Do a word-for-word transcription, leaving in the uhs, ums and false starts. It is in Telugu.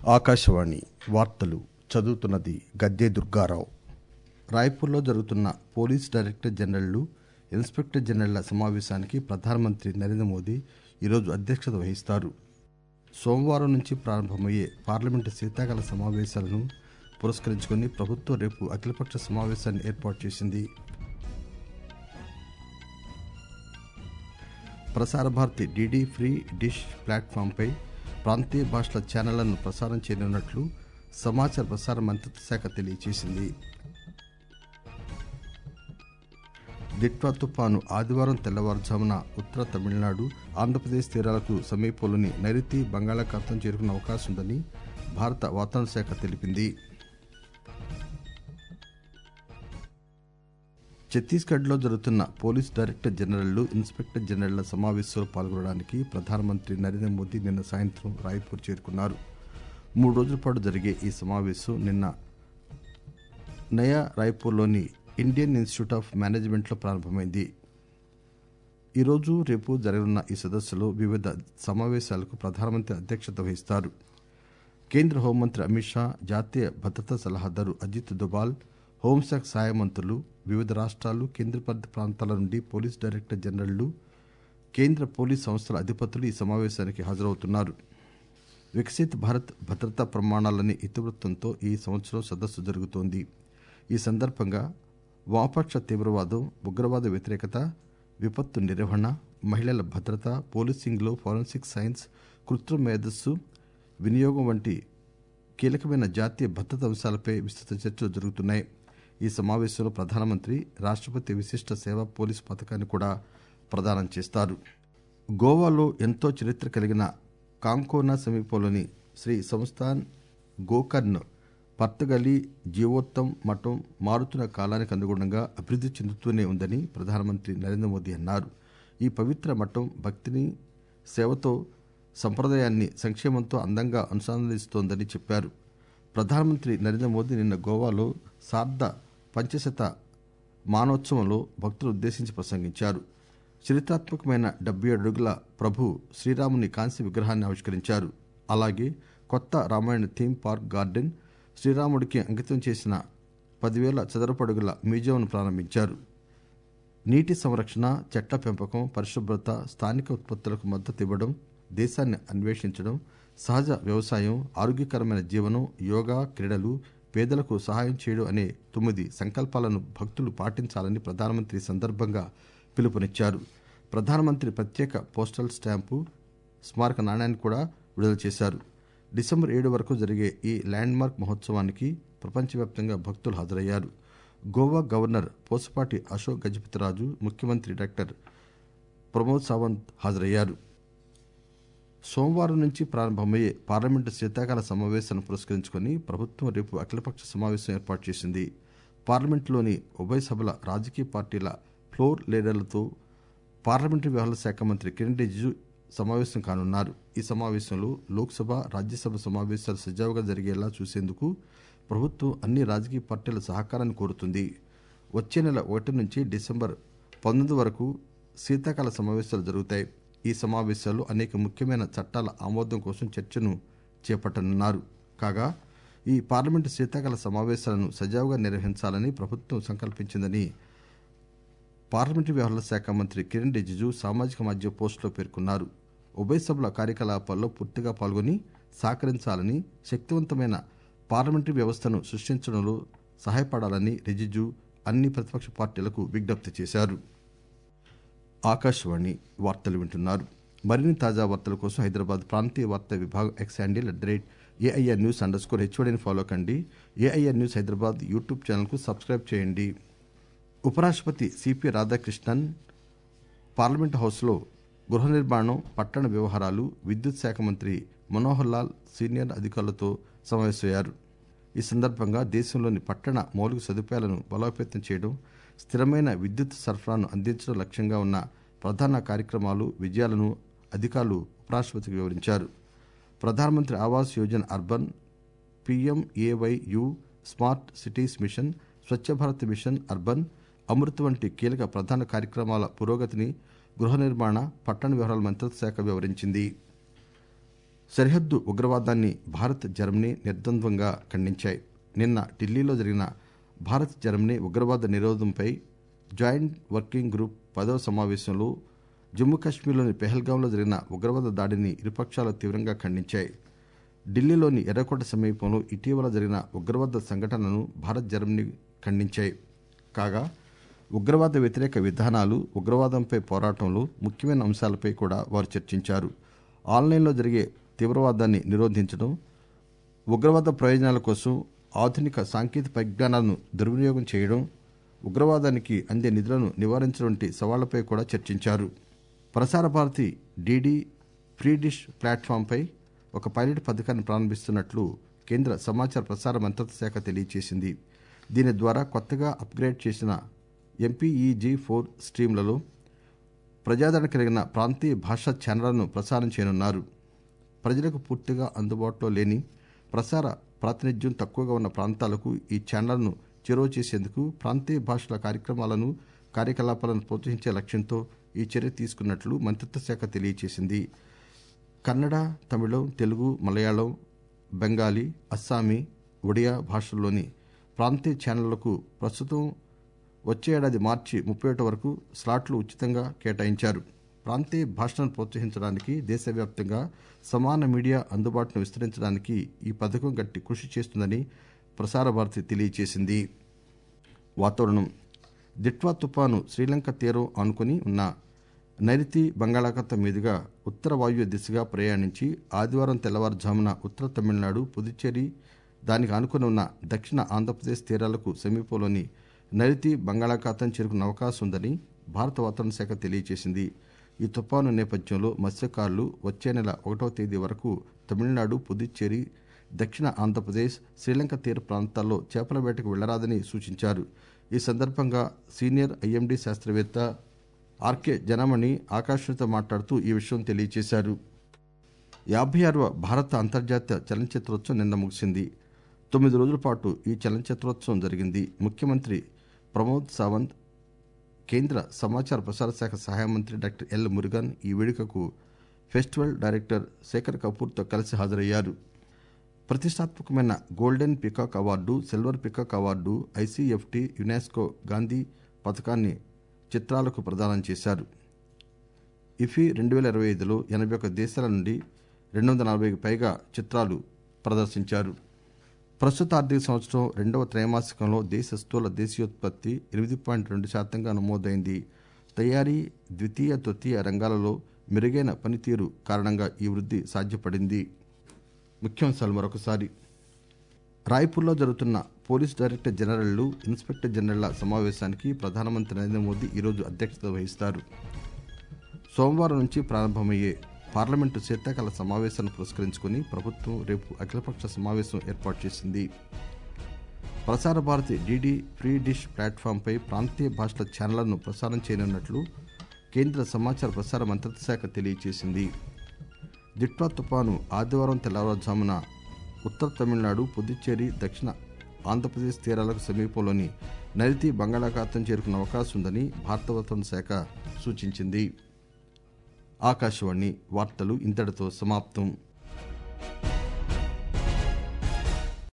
ఆకాశవాణి వార్తలు చదువుతున్నది గద్దె దుర్గారావు. రాయ్పూర్లో జరుగుతున్న పోలీస్ డైరెక్టర్ జనరళ్లు, ఇన్స్పెక్టర్ జనరళ్ల సమావేశానికి ప్రధానమంత్రి నరేంద్ర మోదీ ఈరోజు అధ్యక్షత వహిస్తారు. సోమవారం నుంచి ప్రారంభమయ్యే పార్లమెంటు శీతాకాల సమావేశాలను పురస్కరించుకుని ప్రభుత్వం రేపు అఖిలపక్ష సమావేశాన్ని ఏర్పాటు చేసింది. Prasar Bharati DD free dish ప్లాట్ఫాంపై ప్రాంతీయ భాషల ఛానళ్లను ప్రసారం చేయనున్నట్లు సమాచార ప్రసార మంత్రిత్వ శాఖ తెలియజేసింది. దిట్వా తుపాను ఆదివారం తెల్లవారుజామున ఉత్తర తమిళనాడు, ఆంధ్రప్రదేశ్ తీరాలకు సమీపంలోని నైరుతి బంగాళాఖాతం చేరుకునే అవకాశం ఉందని భారత వాతావరణ శాఖ తెలిపింది. ఛత్తీస్గఢ్ లో జరుగుతున్న పోలీస్ డైరెక్టర్ జనరళ్లు, ఇన్స్పెక్టర్ జనరళ్ల సమావేశంలో పాల్గొనడానికి ప్రధానమంత్రి నరేంద్ర మోదీ నిన్న సాయంత్రం రాయ్పూర్ చేరుకున్నారు. మూడు రోజుల పాటు జరిగే ఈ సమావేశం నిన్న నయా రాయ్పూర్లోని ఇండియన్ ఇన్స్టిట్యూట్ ఆఫ్ మేనేజ్మెంట్లో ప్రారంభమైంది. ఈరోజు రేపు జరగనున్న ఈ సదస్సులో వివిధ సమావేశాలకు ప్రధానమంత్రి అధ్యక్షత వహిస్తారు. కేంద్ర హోంమంత్రి అమిత్ షా, జాతీయ భద్రతా సలహాదారు అజిత్ దోబాల్, హోంశాఖ సహాయ మంత్రులు, వివిధ రాష్ట్రాలు, కేంద్రపాలిత ప్రాంతాల నుండి పోలీస్ డైరెక్టర్ జనరళ్లు, కేంద్ర పోలీస్ సంస్థల అధిపతులు ఈ సమావేశానికి హాజరవుతున్నారు. వికసిత్ భారత్ భద్రతా ప్రమాణాలనే ఇతివృత్తంతో ఈ సంవత్సరం సదస్సు జరుగుతోంది. ఈ సందర్భంగా వామపక్ష తీవ్రవాదం, ఉగ్రవాద వ్యతిరేకత, విపత్తు నిర్వహణ, మహిళల భద్రత, పోలీసింగ్లో ఫోరెన్సిక్ సైన్స్, కృత్రిమ మేధస్సు వినియోగం వంటి కీలకమైన జాతీయ భద్రతా అంశాలపై విస్తృత చర్చలు జరుగుతున్నాయి. ఈ సమావేశంలో ప్రధానమంత్రి రాష్ట్రపతి విశిష్ట సేవా పోలీసు పథకాన్ని కూడా ప్రదానం చేస్తారు. గోవాలో ఎంతో చరిత్ర కలిగిన కాంకోనా సమీపంలోని శ్రీ సంస్థాన్ గోకర్ణ్ పర్తుగలీ జీవోత్తమ్ మఠం మారుతున్న కాలానికి అనుగుణంగా అభివృద్ధి చెందుతూనే ఉందని ప్రధానమంత్రి నరేంద్ర మోదీ అన్నారు. ఈ పవిత్ర మఠం భక్తిని, సేవతో, సంప్రదాయాన్ని, సంక్షేమంతో అందంగా అనుసంధానిస్తోందని చెప్పారు. ప్రధానమంత్రి నరేంద్ర మోదీ నిన్న గోవాలో సార్ధ పంచశత మానోత్సవంలో భక్తులు ఉద్దేశించి ప్రసంగించారు. చరిత్రాత్మకమైన డెబ్బై ఏడు అడుగుల ప్రభు శ్రీరాముని కాంస్య విగ్రహాన్ని ఆవిష్కరించారు. అలాగే కొత్త రామాయణ థీమ్ పార్క్ గార్డెన్, శ్రీరాముడికి అంకితం చేసిన పదివేల చదరపు అడుగుల మ్యూజియంను ప్రారంభించారు. నీటి సంరక్షణ, చెట్ల పెంపకం, పరిశుభ్రత, స్థానిక ఉత్పత్తులకు మద్దతు ఇవ్వడం, దేశాన్ని అన్వేషించడం, సహజ వ్యవసాయం, ఆరోగ్యకరమైన జీవనం, యోగా, క్రీడలు, పేదలకు సహాయం చేయడం అనే తొమ్మిది సంకల్పాలను భక్తులు పాటించాలని ప్రధానమంత్రి సందర్భంగా పిలుపునిచ్చారు. ప్రధానమంత్రి ప్రత్యేక పోస్టల్ స్టాంపు, స్మారక నాణ్యాన్ని కూడా విడుదల చేశారు. డిసెంబర్ ఏడు వరకు జరిగే ఈ ల్యాండ్ మార్క్ మహోత్సవానికి ప్రపంచవ్యాప్తంగా భక్తులు హాజరయ్యారు. గోవా గవర్నర్ పోసపాటి అశోక్ గజపతిరాజు, ముఖ్యమంత్రి డాక్టర్ ప్రమోద్ సావంత్ హాజరయ్యారు. సోమవారం నుంచి ప్రారంభమయ్యే పార్లమెంటు శీతాకాల సమావేశాలను పురస్కరించుకుని ప్రభుత్వం రేపు అఖిలపక్ష సమావేశం ఏర్పాటు చేసింది. పార్లమెంటులోని ఉభయ సభల రాజకీయ పార్టీల ఫ్లోర్ లీడర్లతో పార్లమెంటరీ వ్యవహారాల శాఖ మంత్రి కిరణ్ రిజిజు సమావేశం కానున్నారు. ఈ సమావేశంలో లోక్సభ, రాజ్యసభ సమావేశాలు సజావుగా జరిగేలా చూసేందుకు ప్రభుత్వం అన్ని రాజకీయ పార్టీల సహకారాన్ని కోరుతుంది. వచ్చే నెల ఒకటి నుంచి డిసెంబర్ పంతొమ్మిది వరకు శీతాకాల సమావేశాలు జరుగుతాయి. ఈ సమావేశాల్లో అనేక ముఖ్యమైన చట్టాల ఆమోదం కోసం చర్చను చేపట్టనున్నారు. కాగా ఈ పార్లమెంటు శీతాకాల సమావేశాలను సజావుగా నిర్వహించాలని ప్రభుత్వం సంకల్పించిందని పార్లమెంటరీ వ్యవహారాల శాఖ మంత్రి కిరణ్ రిజిజు సామాజిక మాధ్యమ పోస్టులో పేర్కొన్నారు. ఉభయ సభల కార్యకలాపాల్లో పూర్తిగా పాల్గొని సహకరించాలని, శక్తివంతమైన పార్లమెంటరీ వ్యవస్థను సృష్టించడంలో సహాయపడాలని రిజిజు అన్ని ప్రతిపక్ష పార్టీలకు విజ్ఞప్తి చేశారు. ఆకాశవాణి వార్తలు వింటున్నారు. మరిన్ని తాజా వార్తల కోసం హైదరాబాద్ ప్రాంతీయ వార్తా విభాగం X handle at the rate AIR news underscore స్కోర్ హెచ్ఓడిని ఫాలో కండి. ఏఐఆర్ న్యూస్ హైదరాబాద్ యూట్యూబ్ ఛానల్కు సబ్స్క్రైబ్ చేయండి. ఉపరాష్ట్రపతి సిపి రాధాకృష్ణన్ పార్లమెంట్ హౌస్లో గృహ నిర్మాణం, పట్టణ వ్యవహారాలు, విద్యుత్ శాఖ మంత్రి మనోహర్ లాల్ సీనియర్ అధికారులతో సమావేశమయ్యారు. ఈ సందర్భంగా దేశంలోని పట్టణ మౌలిక సదుపాయాలను బలోపేతం చేయడం, స్థిరమైన విద్యుత్ సరఫరాను అందించడం లక్ష్యంగా ఉన్న ప్రధాన కార్యక్రమాలు, విజయాలను అధికారులు ఉపరాష్ట్రపతికి వివరించారు. ప్రధానమంత్రి Awas Yojana urban, PMAYU, smart cities mission, Swachh Bharat mission urban, Amrut వంటి కీలక ప్రధాన కార్యక్రమాల పురోగతిని గృహ నిర్మాణ, పట్టణ వ్యవహారాల మంత్రిత్వ శాఖ వివరించింది. సరిహద్దు ఉగ్రవాదాన్ని భారత్ జర్మనీ నిర్ద్వంద్వంగా ఖండించాయి. నిన్న ఢిల్లీలో జరిగిన భారత్ జర్మనీ ఉగ్రవాద నిరోధంపై జాయింట్ వర్కింగ్ గ్రూప్ పదవ సమావేశంలో జమ్మూ కశ్మీర్లోని పెహల్గాంలో జరిగిన ఉగ్రవాద దాడిని ఇరుపక్షాలు తీవ్రంగా ఖండించాయి. ఢిల్లీలోని ఎర్రకోట సమీపంలో ఇటీవల జరిగిన ఉగ్రవాద సంఘటనను భారత్ జర్మనీ ఖండించాయి. కాగా ఉగ్రవాద వ్యతిరేక విధానాలు, ఉగ్రవాదంపై పోరాటంలో ముఖ్యమైన అంశాలపై కూడా వారు చర్చించారు. ఆన్లైన్లో జరిగే తీవ్రవాదాన్ని నిరోధించడం, ఉగ్రవాద ప్రయోజనాల కోసం ఆధునిక సాంకేతిక పరిజ్ఞానాలను దుర్వినియోగం చేయడం, ఉగ్రవాదానికి అందే నిధులను నివారించడం వంటి సవాళ్లపై కూడా చర్చించారు. Prasar Bharati DD free dish ప్లాట్ఫామ్పై ఒక పైలట్ పథకాన్ని ప్రారంభిస్తున్నట్లు కేంద్ర సమాచార ప్రసార మంత్రిత్వ శాఖ తెలియజేసింది. దీని ద్వారా కొత్తగా అప్గ్రేడ్ చేసిన ఎంపీఈజీ ఫోర్ స్ట్రీమ్లలో ప్రజాదరణ కలిగిన ప్రాంతీయ భాషా ఛానళ్లను ప్రసారం చేయనున్నారు. ప్రజలకు పూర్తిగా అందుబాటులో లేని, ప్రసార ప్రాతినిధ్యం తక్కువగా ఉన్న ప్రాంతాలకు ఈ ఛానళ్లను చేరువ చేసేందుకు ప్రాంతీయ భాషల కార్యక్రమాలను, కార్యకలాపాలను ప్రోత్సహించే లక్ష్యంతో ఈ చర్య తీసుకున్నట్లు మంత్రిత్వ శాఖ తెలియజేసింది. కన్నడ, తమిళం, తెలుగు, మలయాళం, బెంగాలీ, అస్సామీ, ఒడియా భాషల్లోని ప్రాంతీయ ఛానళ్లకు ప్రస్తుతం వచ్చే ఏడాది మార్చి ముప్పై ఒకటి వరకు స్లాట్లు ఉచితంగా కేటాయించారు. ప్రాంతీయ భాషలను ప్రోత్సహించడానికి దేశవ్యాప్తంగా సమాన మీడియా అందుబాటును విస్తరించడానికి ఈ పథకం గట్టి కృషి చేస్తుందని ప్రసార భారతి తెలియజేసింది. వాతావరణం. దిట్వా తుపాను శ్రీలంక తీరం ఆనుకుని ఉన్న నైరుతి బంగాళాఖాతం మీదుగా ఉత్తర వాయువ్య దిశగా ప్రయాణించి ఆదివారం తెల్లవారుజామున ఉత్తర తమిళనాడు, పుదుచ్చేరి, దానికి ఆనుకుని ఉన్న దక్షిణ ఆంధ్రప్రదేశ్ తీరాలకు సమీపంలోని నైరుతి బంగాళాఖాతం చేరుకునే అవకాశం ఉందని భారత వాతావరణ శాఖ తెలియజేసింది. ఈ తుపాను నేపథ్యంలో మత్స్యకారులు వచ్చే నెల ఒకటవ తేదీ వరకు తమిళనాడు, పుదుచ్చేరి, దక్షిణ ఆంధ్రప్రదేశ్, శ్రీలంక తీర ప్రాంతాల్లో చేపల వేటకు వెళ్లరాదని సూచించారు. ఈ సందర్భంగా సీనియర్ ఐఎండీ శాస్త్రవేత్త ఆర్కే జనమణి ఆకాశవాణితో మాట్లాడుతూ ఈ విషయం తెలియజేశారు. యాభై ఆరవ భారత అంతర్జాతీయ చలనచిత్రోత్సవం నిన్న ముగిసింది. తొమ్మిది రోజుల పాటు ఈ చలనచిత్రోత్సవం జరిగింది. ముఖ్యమంత్రి ప్రమోద్ సావంత్, కేంద్ర సమాచార ప్రసార శాఖ సహాయ మంత్రి డాక్టర్ ఎల్ మురుగన్ ఈ వేడుకకు ఫెస్టివల్ డైరెక్టర్ శేఖర్ కపూర్తో కలిసి హాజరయ్యారు. ప్రతిష్టాత్మకమైన golden peacock award, silver peacock award ICFT, UNESCO Gandhi పథకాన్ని చిత్రాలకు ప్రదానం చేశారు. ఇఫీ రెండు వేల ఇరవై ఐదులో ఎనభై ఒక్క దేశాల నుండి రెండు వందల నలభైకి పైగా చిత్రాలు ప్రదర్శించారు. ప్రస్తుత ఆర్థిక సంవత్సరం రెండవ త్రైమాసికంలో దేశ స్థూల దేశీయోత్పత్తి ఎనిమిది పాయింట్ రెండు శాతంగా నమోదైంది. తయారీ, ద్వితీయ, తృతీయ రంగాలలో మెరుగైన పనితీరు కారణంగా ఈ వృద్ధి సాధ్యపడింది. ముఖ్యాంశాలు మరొకసారి. రాయ్పూర్లో జరుగుతున్న పోలీస్ డైరెక్టర్ జనరళ్లు, ఇన్స్పెక్టర్ జనరళ్ల సమావేశానికి ప్రధానమంత్రి నరేంద్ర మోదీ ఈరోజు అధ్యక్షత వహిస్తారు. సోమవారం నుంచి ప్రారంభమయ్యే పార్లమెంటు శీతాకాల సమావేశాన్ని పురస్కరించుకుని ప్రభుత్వం రేపు అఖిలపక్ష సమావేశం ఏర్పాటు చేసింది. Prasar Bharati DD free dish ప్లాట్ఫామ్పై ప్రాంతీయ భాషల ఛానళ్లను ప్రసారం చేయనున్నట్లు కేంద్ర సమాచార ప్రసార మంత్రిత్వ శాఖ తెలియజేసింది. దిట్వా తుపాను ఆదివారం తెల్లవారుజామున ఉత్తర తమిళనాడు, పుదుచ్చేరి, దక్షిణ ఆంధ్రప్రదేశ్ తీరాలకు సమీపంలోని నైరుతి బంగాళాఖాతం చేరుకునే అవకాశం ఉందని భారత వాతావరణ శాఖ సూచించింది. ఆకాశవాణి వార్తలు ఇంతటితో సమాప్తం.